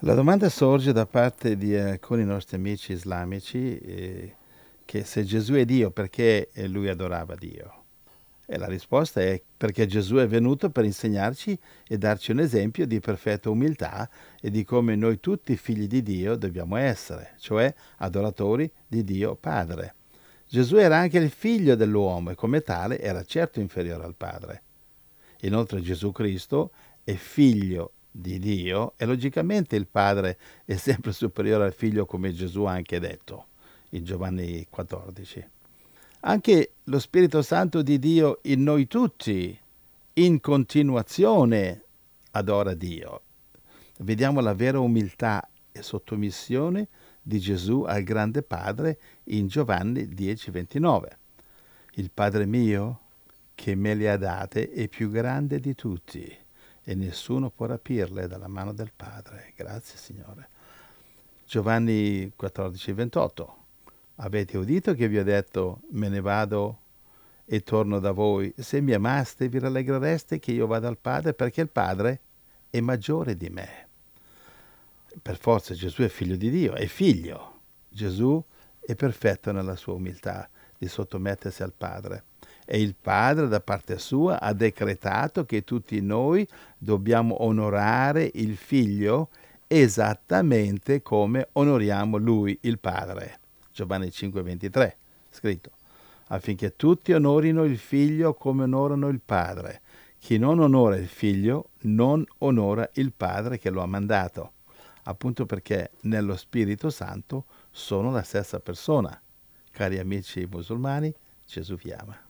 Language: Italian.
La domanda sorge da parte di alcuni nostri amici islamici che se Gesù è Dio, perché lui adorava Dio? E la risposta è perché Gesù è venuto per insegnarci e darci un esempio di perfetta umiltà e di come noi tutti figli di Dio dobbiamo essere, cioè adoratori di Dio Padre. Gesù era anche il figlio dell'uomo e come tale era certo inferiore al Padre. Inoltre Gesù Cristo è figlio di Dio e logicamente il Padre è sempre superiore al figlio come Gesù ha anche detto in Giovanni 14. Anche lo Spirito Santo di Dio in noi tutti, in continuazione, adora Dio. Vediamo la vera umiltà e sottomissione di Gesù al grande Padre in Giovanni 10:29. Il Padre mio che me le ha date è più grande di tutti e nessuno può rapirle dalla mano del Padre. Grazie Signore. Giovanni 14:28. Avete udito che vi ho detto me ne vado e torno da voi? Se mi amaste vi rallegrereste che io vada al Padre perché il Padre è maggiore di me. Per forza Gesù è figlio di Dio, è figlio. Gesù è perfetto nella sua umiltà di sottomettersi al Padre. E il Padre da parte sua ha decretato che tutti noi dobbiamo onorare il Figlio esattamente come onoriamo Lui, il Padre. Giovanni 5:23, scritto, affinché tutti onorino il Figlio come onorano il Padre. Chi non onora il Figlio non onora il Padre che lo ha mandato, appunto perché nello Spirito Santo sono la stessa persona. Cari amici musulmani, Gesù vi ama.